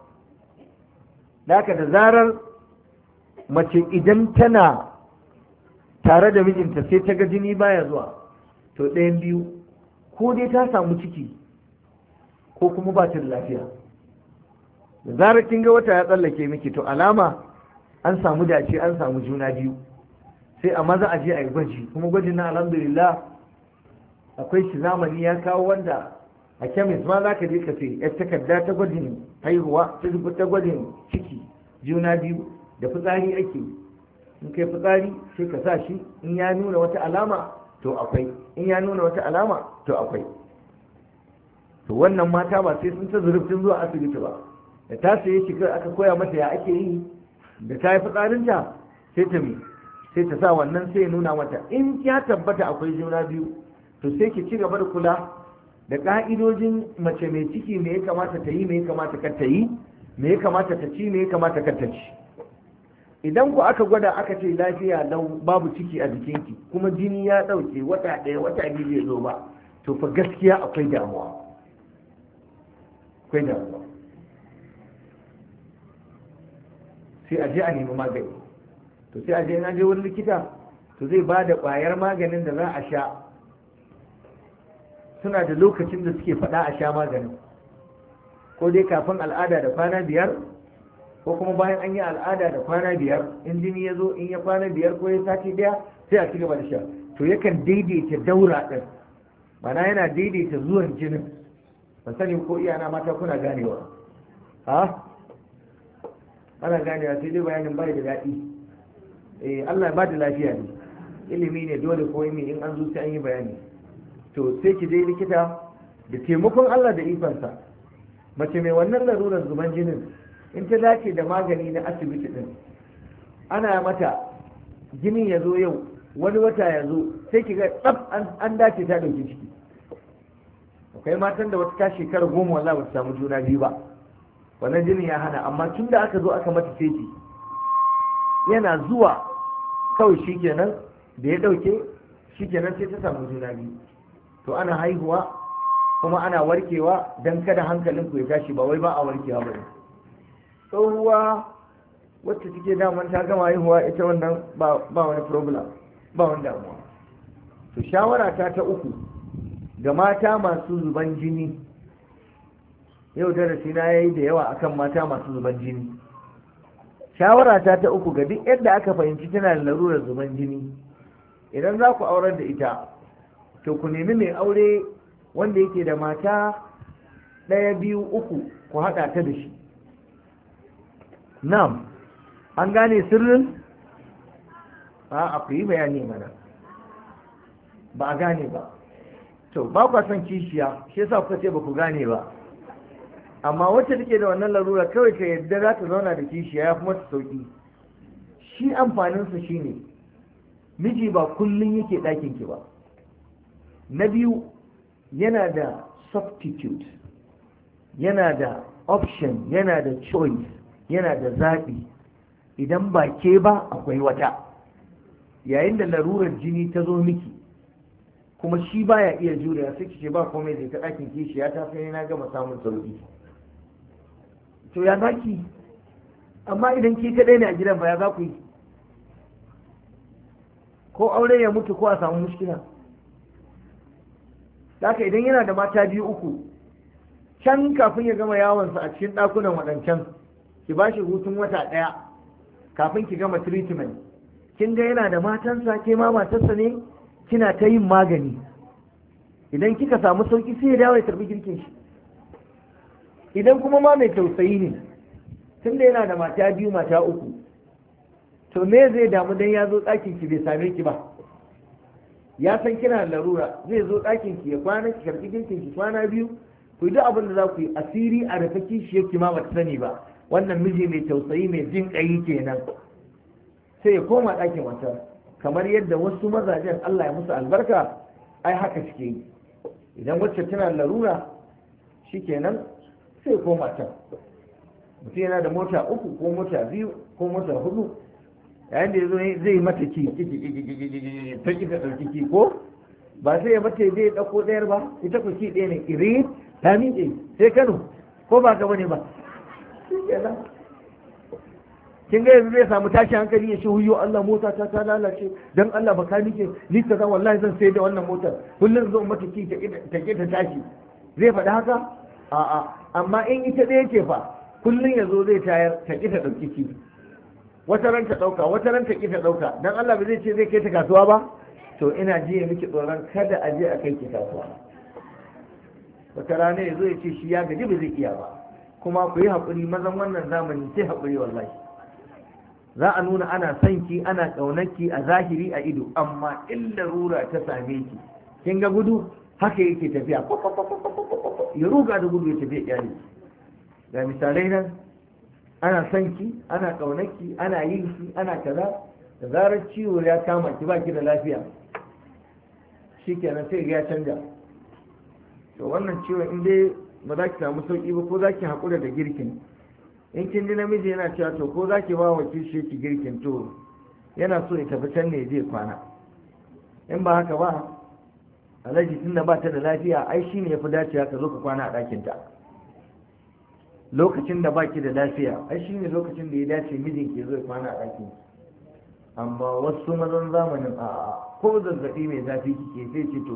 Da haka da zarar mace idan tana tare da mijinta sai ta ga jini baya zuwa, to ɗayan biyu, ko dai ta samu ciki ko kuma ba ta da lafiya. Da zarar kin ga wata ya tsallake miki, to alama an samu dace, an samu juna biyu, sai a maza a je a yi gwaji. Kuma gwajin na alhamdulillah akwai shi, zamani ya kawo, wanda a kemis ma za ka je ka sai yar takarda ta gwajin haihuwa, ta gwajin ciki, juna biyu, da fitsari ake. In kai fitsari sai ka sa shi, in ya nuna wata alama to akwai, in ya nuna wata alama to akwai. To wannan mata ba sai sun ta zurfin zuwa asibiti ba, da ta saye shigar aka koya mata ya ake yi, da ta yi fitsarinta sai ta sa wannan, sai ya nuna mata. In ya tabbata akwai juna biyu, to sai ki ci gaba da kula da ka'idojin mace mai ciki, me ya kamata ta yi, me ya kamata kar ta yi, me ya kamata ta ci, me ya kamata kar ta ci. Idan ku aka gwada aka ce lafiya lau, babu ciki a jikinki, kuma jini ya ɗauke wata 1, wata 2 bai zo ba, to fa gaskiya akwai damuwa, akwai damuwa. sai a je a nemi magani. To sai a je na je wurin likita, to zai ba da ƙwayar maganin da za a sha suna da lokacin da suke faɗa a sha maganin, ko dai kafin al'ada da kwana 5 ko kuma bayan an yi al'ada da kwana 5, in jini ya zo in ya kwana 5 ko ya sati 1 sai a ci gaba da sha. To yakan daidaita daura ɗin, mana yana daidaita zuwan jinin. ban sani ko iyana mata kuna ganewa, ha ana ganewa, sai dai bayanin bai da daɗi. Allah ba da lafiya ne, ilimi ne dole ko in an zo sai an yi bayani. To sai ki je likita da taimakon Allah da ikonsa, mace mai wannan larurar zuban jinin in ta dace da magani na asibiti din, ana mata jinin ya zo yau wani wata ya zo sai ki ga tsaf an dace ta ɗauki ciki. akwai matan da wata ta shekara 10 wallahi ba ta samu juna biyu ba, wannan jinin ya hana, amma tun da aka zo aka mata feti yana zuwa kawai shikenan da ya ɗauke shikenan sai ta samu juna biyu. To ana haihuwa kuma ana warkewa don kada hankalinku ya tashi, ba wai ba a warkewa ba ne. tsohuwa wacce take daman ta gama haihuwa ita wannan ba wani problem, ba wani damuwa. To shawara ta uku ga mata masu zuban jini, yau darasi na yayi da yawa akan mata masu zuban jini. Shawara ta uku ga duk yadda aka fahimci tana da larurar zuban jini, idan za ku aurar da ita to ku nemi mai aure wanda yake da mata 1, 2, 3 ku haɗa ta da shi. Na'am, an gane sirrin? A ku yi bayani mana, ba a gane ba. To ba ku son kishiya, shi yasa kuka ce ba ku gane ba. Amma wacce take da wannan larura kawai ka yadda za ta zauna da kishiya ya fi mata sauki. Shi amfaninsa shine miji ba kullum yake ɗakin ki ba. Na biyu, yana da substitute, yana da option, yana da choice, yana da zaɓi. Idan ba ke ba akwai wata, yayin da larurar jini ta zo miki kuma shi baya iya juriya sai ki ce ba komai zai ta ɗakin kishi ya ta sai na gama samun sauki. To ya zaki? Amma idan ke kaɗai ne a gidan ba ya za ku yi? Ko aure ya mutu ko a samu mushkila. Haka idan yana da mata 2, 3 can kafin ya gama yawonsa a cikin ɗakunan waɗancan, ki ba shi hutun wata 1 kafin ki gama treatment. Kin ga yana da matansa, ke ma matarsa ne, kina ta yin magani. Idan kika samu sauki sai ya dawo ya tarbi girkin shi. Idan kuma ma mai tausayi ne, tunda yana da mata 2, mata 3, to me zai damu dan ya zo ɗakin ki bai same ki ba? Ya san kina da larura, zai zo ɗakin ki ya kwana, ki karɓi girkin ki kwana 2, ku duk abin da za ku yi asiri a rufe kishi yake ma bata sani ba. Wannan miji mai tausayi mai jin ƙayi kenan. Sai ya koma ɗakin wata, kamar yadda wasu mazajen Allah ya musu albarka ai haka suke yi. Idan wacce tana da larura shikenan sai ya koma can. Mutum yana da mota 3 ko mota 2 ko mota 4, yayin da ya zo zai mata ki ta kita ɗauki ko ba sai ya mata zai ɗauko ɗayar ba, ita ku ki ɗaya ne iri ta miƙe sai Kano ko ba ka bane ba. Kin ga yanzu zai samu tashi hankali ya ce huyo Allah mota ta lalace dan Allah baka nike ni ka san wallahi zan sai da wannan motar kullum zo mata ki ta tashi, zai faɗi haka? A'a, amma in ita ɗaya ce fa kullum ya zo zai tayar ta ki ta ɗauki ki, wata ran ta ɗauka wata ran ta ki ta ɗauka, dan Allah ba zai ce zai kai ta kasuwa ba? To ina jiya miki tsoron kada a je a kai ki kasuwa. Wata rana ya zo ya ce shi ya gaji ba zai iya ba. Kuma ku yi haƙuri, mazan wannan zamani sai haƙuri wallahi. Za a nuna ana son ki, ana ƙaunarki a zahiri a ido, amma in larura ta same ki, kin ga gudu haka yake tafiya, ya ruga da gudu ya tafiya iyali. Ga misalai nan, ana son ki, ana ƙaunarki, ana yin ki, ana kaza, da zarar ciwo ya kama ki ba ki da lafiya, shikenan sai ya canja. To wannan ciwon in dai ba za ki samu sauƙi ba, ko za ki haƙura da girkin. In kin ji namiji yana cewa to ko za ki ba wa kishi ki girkin, to yana so ya tafi can ne zai kwana. In ba haka ba, alhaji tunda ba ta da lafiya ai shi ne ya fi dacewa ka zo ka kwana a ɗakinta. Lokacin da baki da lafiya ai shi ne lokacin da ya dace mijin ke zo ya kwana a ɗakin. Amma wasu mazan zamanin a ko zazzaɓi mai zafi kike sai ce to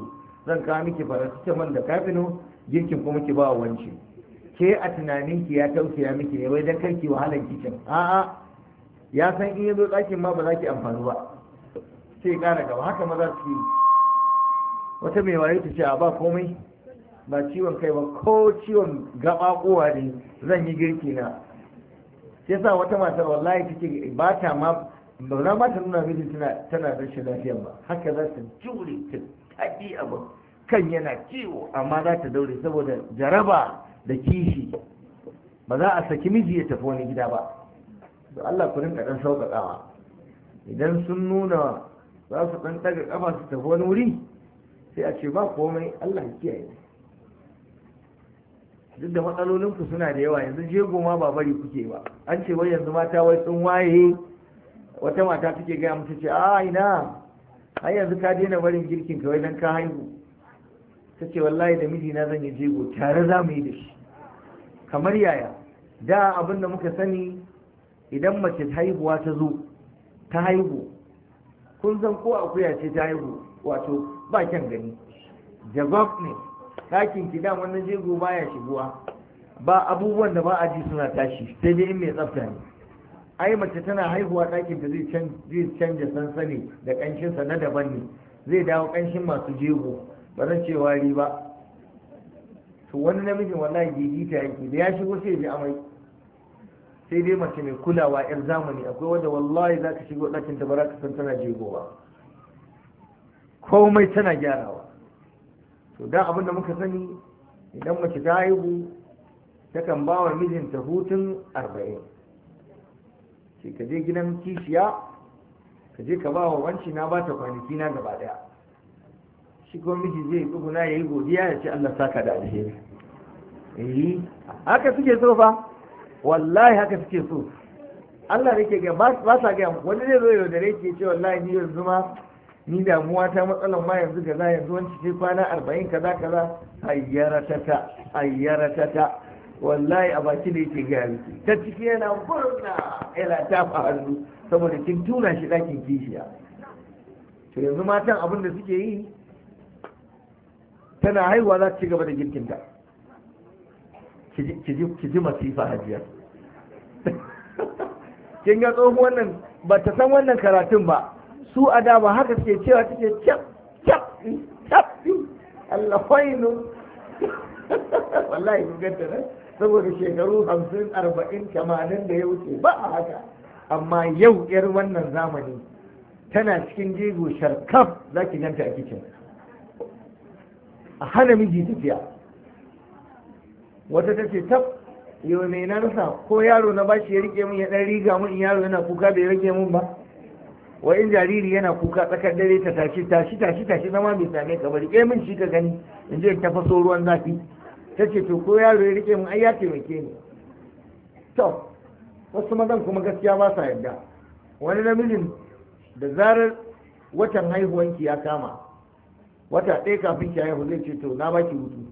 zan kawo miki paracetamol da kafino, girkin kuma ki ba wance. Ke a tunaninki ya tausaya miki ne wai dan karki wahalar kicin. A'a, ya san in yazo ɗakin ma ba za ki amfani ba, sai ƙara gaba. Haka maza su yi. Wata mai waye ta ce a ba komai, ba ciwon kai ba ko ciwon gaɓaɓowa ne zan yi girki na. Sai sa wata matar wallahi take ba ta ma ba za ma ta nuna mijin tana rashin lafiya ba, haka za ta jure ta taƙi abu kan yana ciwo amma za ta daure saboda jaraba da kishi. Ba za a saki miji ya tafi wani gida ba. to Allah ku rinka dan sauƙaƙawa. Idan sun nuna za su dan daga kafa su tafi wani wuri sai a ce ba komai, Allah ya kiyaye. Duk da matsalolinku suna da yawa, yanzu jego ma ba bari kuke ba. An ce wai yanzu mata wai sun waye. Wata mata take gaya mutu ce a ina har yanzu ka daina barin girkin ka wai dan ka haihu. Ta ce wallahi da mijina zan yi jego tare za mu yi da shi. Kamar yaya? Da abin da muka sani idan mace haihuwa ta zo ta haihu, kun san ko akuya ce ta haihu wato ba kyan gani, jagab ne, ɗakin ki da wannan jego baya shiguwa, ba abubuwan da ba a ji suna tashi sai dai in mai tsafta ne. Ai mace tana haihuwa ɗakin ta zai canja sansani da ƙanshinsa na daban ne, zai dawo ƙanshin masu jego, ba zan ce wari ba. To wani namijin wallahi gigita yake da ya shigo sai ya ji amai. Sai dai mace mai kulawa yar zamani, akwai wanda wallahi za ka shigo ɗakin ta ba za ka san tana jego ba, komai tana gyarawa. To dan abin da muka sani idan mace ta haihu takan ba wa mijinta hutun 40. Sai ka je gidan kishiya ka je ka ba wa wanci na ba ta kwanaki na gaba daya. Shi kuma miji zai tsuguna ya yi godiya ya ce Allah saka da alheri. Haka suke so fa, wallahi haka suke so. Allah da ke ga ba sa gaya wani zai zo yau da rai ke ce wallahi ni yanzu ma ni damuwa ta matsalan ma yanzu kaza yanzu wanci sai kwana 40 kaza ayyara tata wallahi a baki da yake gaya miki ta ciki yana murna yana tafa hannu saboda kin tura shi ɗakin kishiya. To yanzu matan abin da suke yi, tana haihuwa za ta ci gaba da girkinta. Ki ji masifa hajiya. Kin ga tsohon wannan ba ta san wannan karatun ba, su a da ba haka suke cewa take cap Allah fainu. Wallahi kun ganta ne saboda shekaru 50 40 80 da ya wuce ba a haka. Amma yau yar wannan zamani tana cikin jego sharkaf zaki ganta a kicin, a hana miji tafiya. Wata ta ce tab yau mai na rasa ko yaro na bashi ya rike min ya dan riga mun, in yaro yana kuka bai rage mun ba, wa in jariri yana kuka tsakar dare ta tashi zama bai same ka ba, rike min shi ka gani in je ta faso ruwan zafi. Ta ce to ko yaro ya rike min ai ya taimake ni. To wasu mazan kuma gaskiya ba sa yarda. Wani namijin da zarar watan haihuwanki ya kama, wata ɗaya kafin ki haihu zai ce to na baki hutu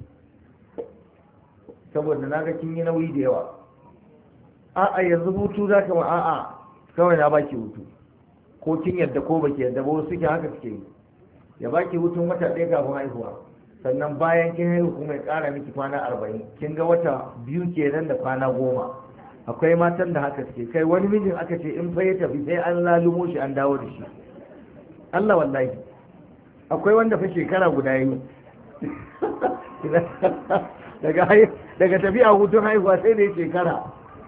saboda na ga kin yi nauyi da yawa. A'a yanzu hutu za ka ma, a'a kawai na baki hutu, ko kin yadda ko baki yadda ba, wasu ke haka suke yi. Ya baki hutun wata ɗaya kafin haihuwa, sannan bayan kin haihu kuma ya ƙara miki kwana 40. Kin ga wata 2 kenan da kwana 10. Akwai matan da haka suke. Kai wani mijin aka ce in fa ya tafi sai an lalumo shi an dawo da shi. Allah wallahi. Akwai wanda fa shekara guda yi daga tafiya hutun haihuwa sai da ya shekara.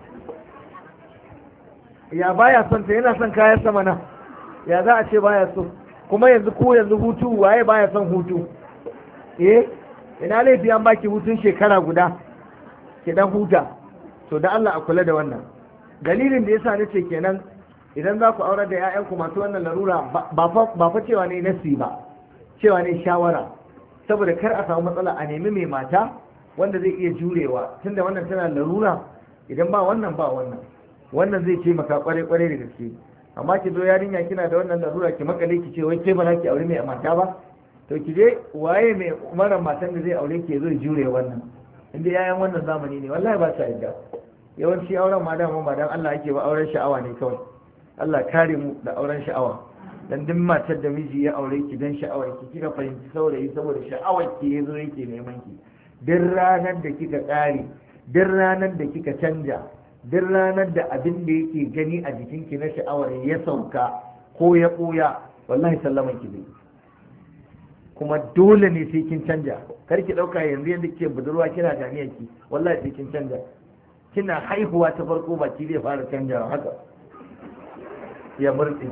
Ya baya son ta, yana son kayan sama na, ya za a ce baya so. Kuma yanzu hutu waye baya son hutu? Ina laifi an baki hutun shekara guda ki dan huta. To da Allah a kula da wannan. Dalilin da yasa nace kenan idan za ku aurar da 'ya'yanku masu wannan larura ba fa cewa ne nasi ba, cewa ne shawara, saboda kar a samu matsala a nemi mai mata wanda zai iya jurewa, tunda wannan tana larura. Idan ba wannan zai ce maka kware da gaske. Amma ki zo yarinya kina da wannan larura ki makale ki ce wai ke ba za ki aure mai mata ba, to ki je waye mai mara matan da zai aure ki zo jure wannan. Inda yayan wannan zamani ne wallahi ba sa yadda. Yawanci auren ma dama ba dan Allah ake ba, auren sha'awa ne kawai. Allah kare mu da auren sha'awa. dan duk matar da miji ya aure ki dan sha'awar ki kika fahimci saurayi saboda sha'awar ki yazo yake neman ki, duk ranar da kika ƙare, duk ranar da kika canja, duk ranar da abin da yake gani a jikinki na sha'awar ya sauka ko ya ɓoya, wallahi sallaman ki zai. Kuma dole ne sai kin canja, kar ki ɗauka yanzu yadda kike budurwa kina ganiyar ki, wallahi sai kin canja. Kina haihuwa ta farko baki zai fara canjawa haka ya murɗe.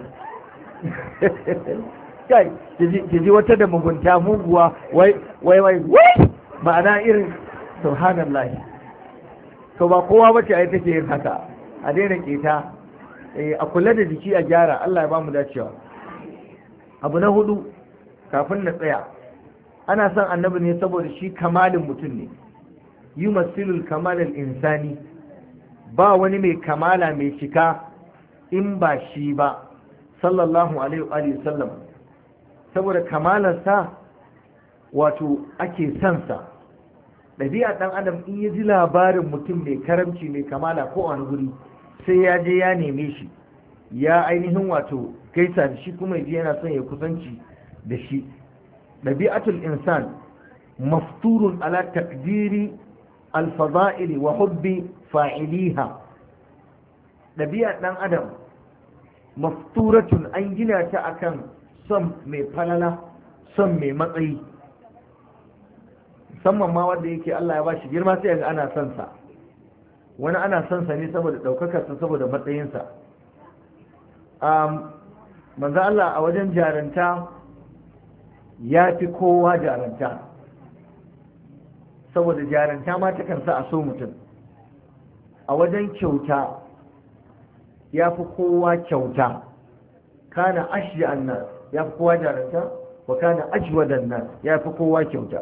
Kai ki ji wata da mugunta muguwa wai ma'ana irin subhanallah. To ba kowa bace ai take yin haka, a daina keta, a kula da jiki a gyara. Allah ya bamu dacewa. Abu na hudu kafin na tsaya, ana son annabi ne saboda shi kamalin mutum ne, yumassilul kamalal insani, ba wani mai kamala mai cika in ba shi ba sallallahu alaihi wa sallam. Saboda kamalarsa wato ake son sa. ɗabi'a ɗan adam in ya ji labarin mutum mai karamci mai kamala ko wani guri sai ya je ya neme shi, ya ainihin wato gaisa da shi, kuma yaji yana son ya kusanci da shi. ɗabi'atul insan mafturun ala takdiri alfada'ili wa hubbi fa'iliha. ɗabi'a ɗan adam mafturatun an gina ta akan son mai falala, son mai matsayi, musamman ma wanda yake Allah ya ba shi girma sai ga ana son sa. Wani ana son sa ne saboda ɗaukakarsa, saboda matsayinsa. Manzo Allah a wajen jaranta ya fi kowa jaranta, saboda jaranta ma takan sa a so mutum. A wajen kyauta ya fi kowa kyauta, kana ashja annas, ya fi kowa jaranta, wa kana ajwadan nas, ya fi kowa kyauta.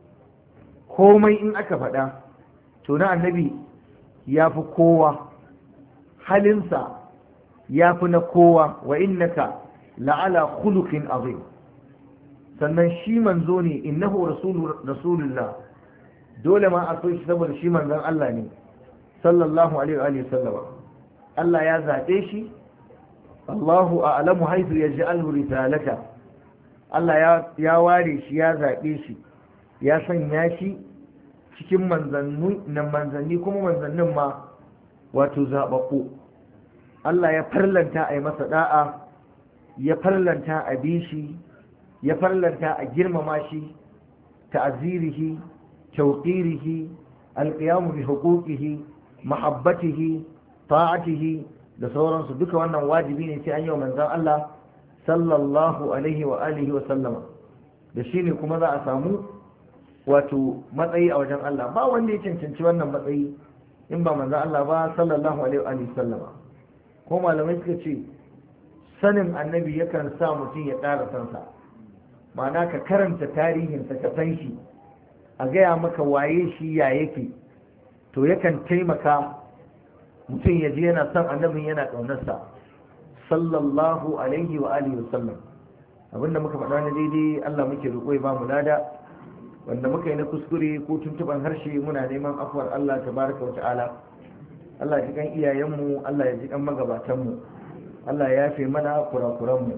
Komai in aka faɗa to na annabi ya fi kowa, halinsa ya fi na kowa. Wa innaka la'ala khuluqin azim, sannan shi manzo ne, innahu rasulullah, dole ma a so shi saboda shi manzon Allah ne sallallahu alaihi wa sallam. Allah ya zaɓe shi, Allahu a'lamu haythu yaj'alu risalata. Allah ya ware shi, ya zaɓe shi, ya sanya shi cikin manzanni, kuma manzannin ma wato zaɓaɓɓu. Allah ya farlanta a yi masa da'a, ya farlanta a bi shi, ya farlanta a girmama shi, ta'azirihi, tawqirihi, alqiyamu bi huquqihi, mahabbatihi, ta'atihi da sauransu. Duka wannan wajibi ne sai an yi wa manzon Allah sallallahu alaihi wa alihi wa sallama. Da shi ne kuma za a samu wato matsayi a wajen Allah. Ba wanda ya cancanci wannan matsayi in ba manzon Allah ba sallallahu alaihi wa alihi wa sallama. Ko malamai suka ce sanin annabi yakan sa mutum ya ƙara sansa, ma'ana ka karanta tarihinsa ka san shi, a gaya maka waye shi ya yake, to yakan taimaka mutum ya ji yana son annabin, yana ƙaunarsa sallallahu alaihi wa alihi wa sallam. Abinda muka faɗa na daidai Allah muke roƙo ya ba mu lada, wanda muka yi na kuskure ko tuntuban harshe muna neman afuwar Allah tabaraka wa ta'ala. Allah ya ji kan iyayenmu, Allah ya ji kan magabatanmu, Allah ya yafe mana kurakuranmu.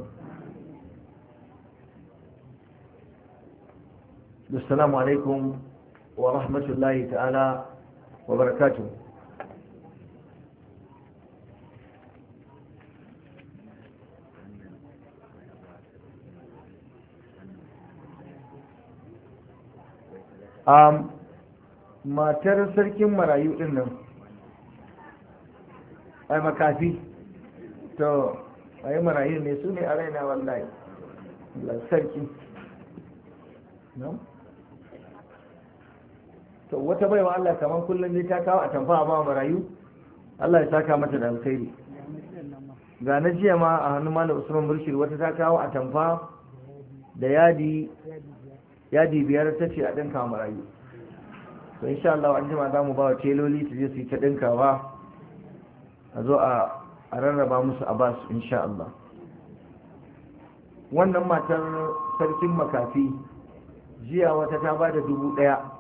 Assalamu alaikum wa rahmatullahi ta'ala wa barakatuh. Matar sarkin marayu din nan, ai makafi, to ai marayu ne, su ne a raina wallahi, sarki no? To wata baiwa Allah kamar kullum ne ta kawo a tamfa a ba marayu, Allah ya saka mata da alkhairi. Ga na jiya ma a hannun Malam Usman Burshir wata ta kawo a tamfa da yadi 5 ta ce a ɗinka marayu. To insha Allah an jima za mu ba wa teloli su je su yi ta ɗinkawa, a zo a rarraba musu a basu insha Allah. Wannan matar sarkin makafi jiya wata ta ba da 1000